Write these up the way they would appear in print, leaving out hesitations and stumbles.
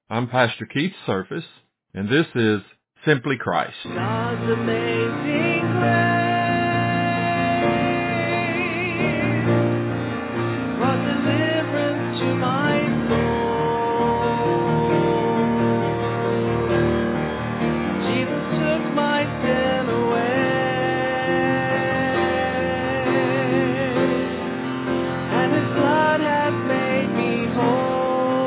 I'm Pastor Keith Surface, and this is Simply Christ. God's amazing grace, brought deliverance to my soul. Jesus took my sin away, and His blood has made me whole.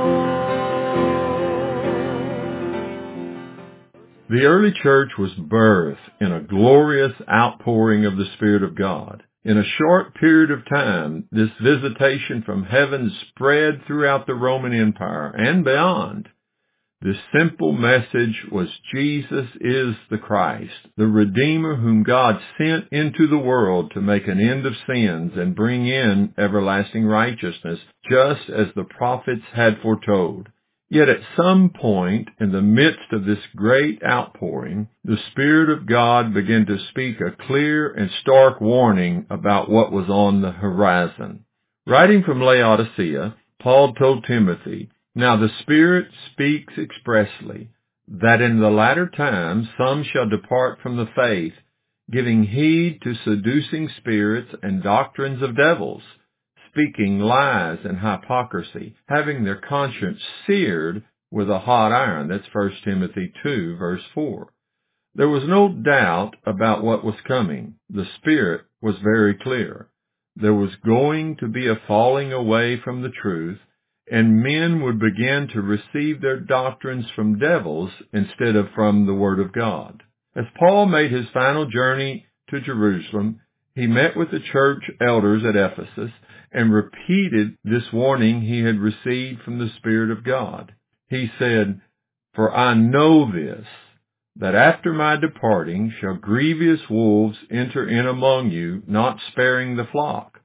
The early church was birthed in a glorious outpouring of the Spirit of God. In a short period of time, this visitation from heaven spread throughout the Roman Empire and beyond. The simple message was Jesus is the Christ, the Redeemer whom God sent into the world to make an end of sins and bring in everlasting righteousness, just as the prophets had foretold. Yet at some point in the midst of this great outpouring, the Spirit of God began to speak a clear and stark warning about what was on the horizon. Writing from Laodicea, Paul told Timothy, "Now the Spirit speaks expressly, that in the latter times some shall depart from the faith, giving heed to seducing spirits and doctrines of devils, speaking lies and hypocrisy, having their conscience seared with a hot iron." That's 1 Timothy 2, verse 4. There was no doubt about what was coming. The Spirit was very clear. There was going to be a falling away from the truth, and men would begin to receive their doctrines from devils instead of from the Word of God. As Paul made his final journey to Jerusalem, he met with the church elders at Ephesus and repeated this warning he had received from the Spirit of God. He said, "For I know this, that after my departing shall grievous wolves enter in among you, not sparing the flock.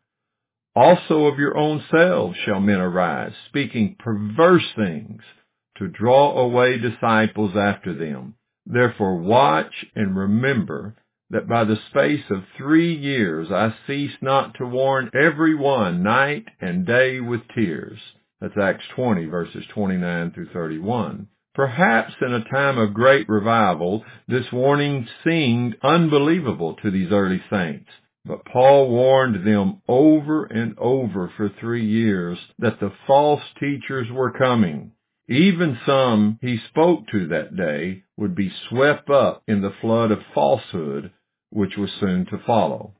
Also of your own selves shall men arise, speaking perverse things, to draw away disciples after them. Therefore watch and remember that by the space of 3 years I cease not to warn every one night and day with tears." That's Acts 20, verses 29 through 31. Perhaps in a time of great revival, this warning seemed unbelievable to these early saints. But Paul warned them over and over for 3 years that the false teachers were coming. Even some he spoke to that day would be swept up in the flood of falsehood which was soon to follow.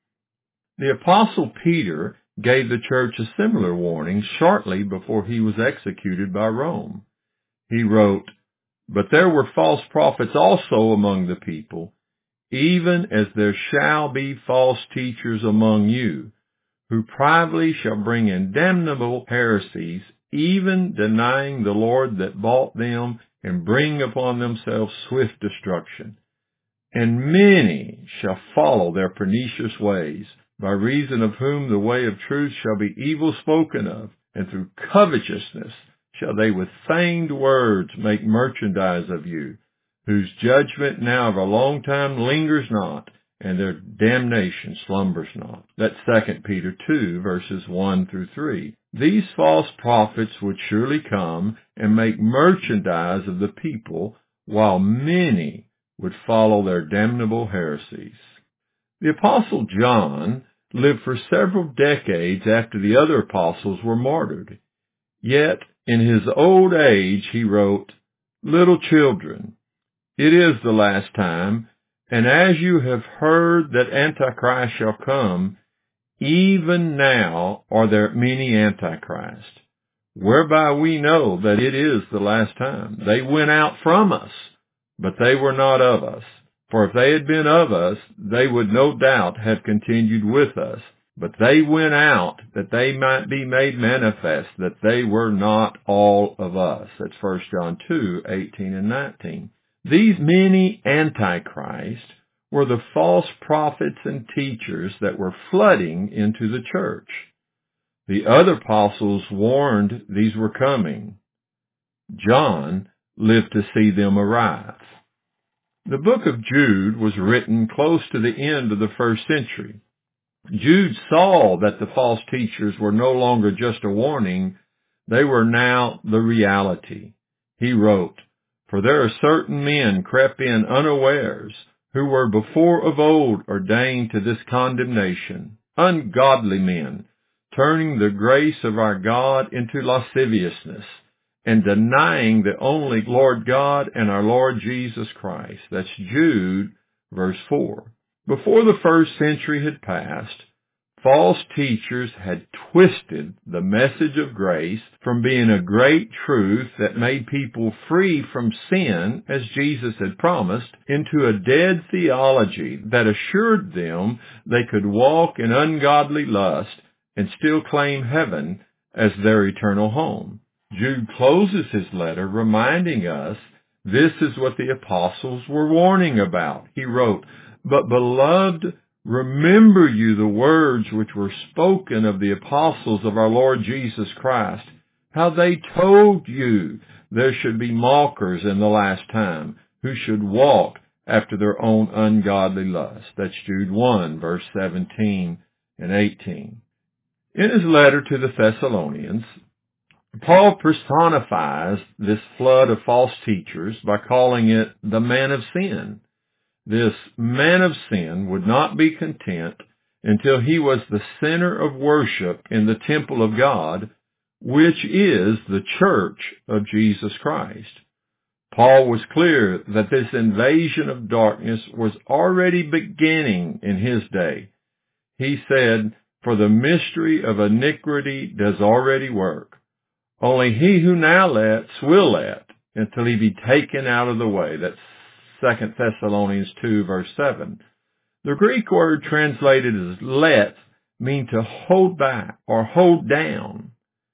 The Apostle Peter gave the church a similar warning shortly before he was executed by Rome. He wrote, "But there were false prophets also among the people, even as there shall be false teachers among you, who privately shall bring in damnable heresies, even denying the Lord that bought them, and bring upon themselves swift destruction. And many shall follow their pernicious ways, by reason of whom the way of truth shall be evil spoken of, and through covetousness shall they with feigned words make merchandise of you, whose judgment now of a long time lingers not, and their damnation slumbers not." That's 2 Peter 2, verses 1 through 3. These false prophets would surely come and make merchandise of the people, while many would follow their damnable heresies. The Apostle John lived for several decades after the other apostles were martyred. Yet, in his old age, he wrote, "Little children, it is the last time, and as you have heard that Antichrist shall come, even now are there many Antichrists, whereby we know that it is the last time. They went out from us, but they were not of us. For if they had been of us, they would no doubt have continued with us. But they went out that they might be made manifest that they were not all of us." That's 1 John 2, 18 and 19. These many antichrists were the false prophets and teachers that were flooding into the church. The other apostles warned these were coming. John lived to see them arrive. The book of Jude was written close to the end of the first century. Jude saw that the false teachers were no longer just a warning, they were now the reality. He wrote, "For there are certain men crept in unawares, who were before of old ordained to this condemnation, ungodly men, turning the grace of our God into lasciviousness, and denying the only Lord God and our Lord Jesus Christ." That's Jude, verse 4. Before the first century had passed, false teachers had twisted the message of grace from being a great truth that made people free from sin, as Jesus had promised, into a dead theology that assured them they could walk in ungodly lust and still claim heaven as their eternal home. Jude closes his letter reminding us this is what the apostles were warning about. He wrote, "But beloved, remember you the words which were spoken of the apostles of our Lord Jesus Christ, how they told you there should be mockers in the last time, who should walk after their own ungodly lust." That's Jude 1, verse 17 and 18. In his letter to the Thessalonians, Paul personifies this flood of false teachers by calling it the man of sin. This man of sin would not be content until he was the center of worship in the temple of God, which is the church of Jesus Christ. Paul was clear that this invasion of darkness was already beginning in his day. He said, "For the mystery of iniquity does already work. Only he who now lets will let until he be taken out of the way." That's 2 Thessalonians 2, verse 7. The Greek word translated as let means to hold back or hold down.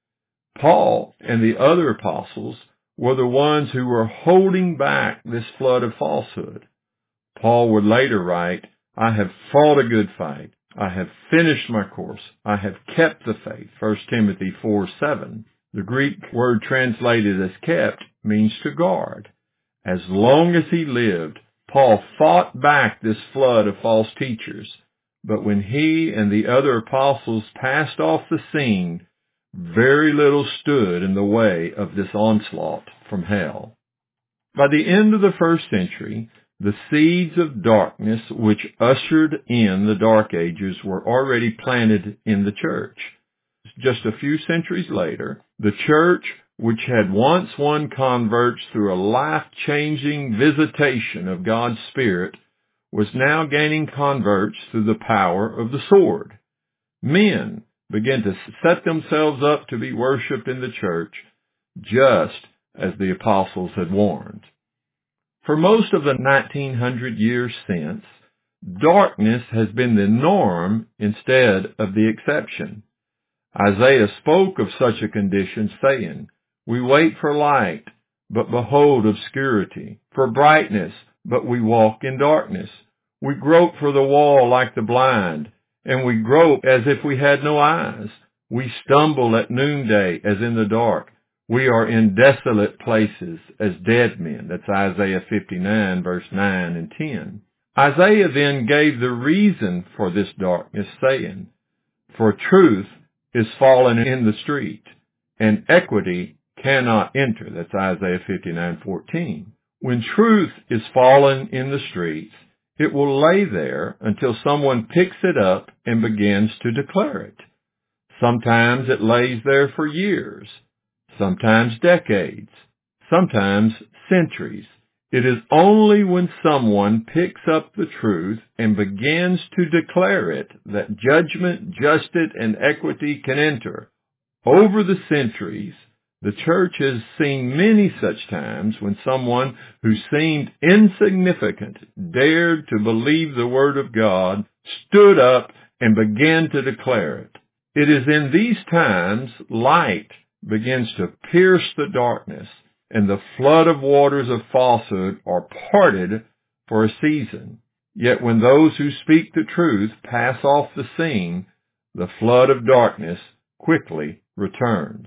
Paul and the other apostles were the ones who were holding back this flood of falsehood. Paul would later write, "I have fought a good fight. I have finished my course. I have kept the faith." 1 Timothy 4:7. The Greek word translated as kept means to guard. As long as he lived, Paul fought back this flood of false teachers. But when he and the other apostles passed off the scene, very little stood in the way of this onslaught from hell. By the end of the first century, the seeds of darkness which ushered in the Dark Ages were already planted in the church. Just a few centuries later, the church, which had once won converts through a life-changing visitation of God's Spirit, was now gaining converts through the power of the sword. Men began to set themselves up to be worshipped in the church, just as the apostles had warned. For most of the 1900 years since, darkness has been the norm instead of the exception. Isaiah spoke of such a condition, saying, "We wait for light, but behold obscurity, for brightness, but we walk in darkness. We grope for the wall like the blind, and we grope as if we had no eyes. We stumble at noonday as in the dark. We are in desolate places as dead men." That's Isaiah 59, verse 9 and 10. Isaiah then gave the reason for this darkness, saying, "For truth is fallen in the street, and equity cannot enter." That's Isaiah 59:14. When truth is fallen in the streets, it will lay there until someone picks it up and begins to declare it. Sometimes it lays there for years, sometimes decades, sometimes centuries. It is only when someone picks up the truth and begins to declare it that judgment, justice, and equity can enter. Over the centuries, the church has seen many such times when someone who seemed insignificant dared to believe the word of God, stood up, and began to declare it. It is in these times light begins to pierce the darkness, and the flood of waters of falsehood are parted for a season. Yet when those who speak the truth pass off the scene, the flood of darkness quickly returns.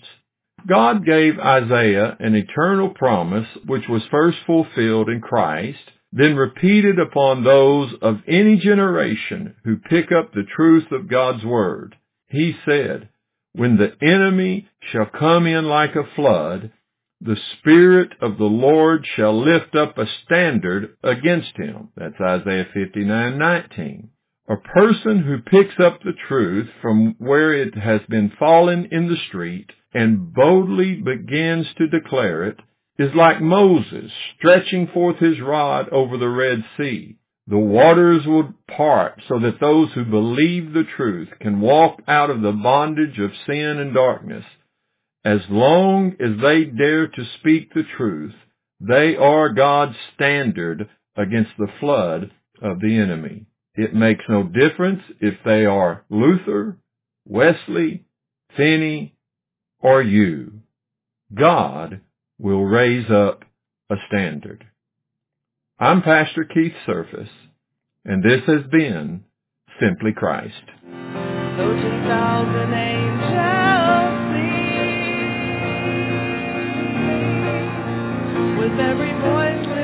God gave Isaiah an eternal promise which was first fulfilled in Christ, then repeated upon those of any generation who pick up the truth of God's word. He said, "When the enemy shall come in like a flood, the Spirit of the Lord shall lift up a standard against him. That's Isaiah 59:19. A person who picks up the truth from where it has been fallen in the street and boldly begins to declare it is like Moses stretching forth his rod over the Red Sea. The waters will part so that those who believe the truth can walk out of the bondage of sin and darkness. As long as they dare to speak the truth, they are God's standard against the flood of the enemy. It makes no difference if they are Luther, Wesley, Finney, or you. God will raise up a standard. I'm Pastor Keith Surface, and this has been Simply Christ. Though 10,000 angels sing, with every voice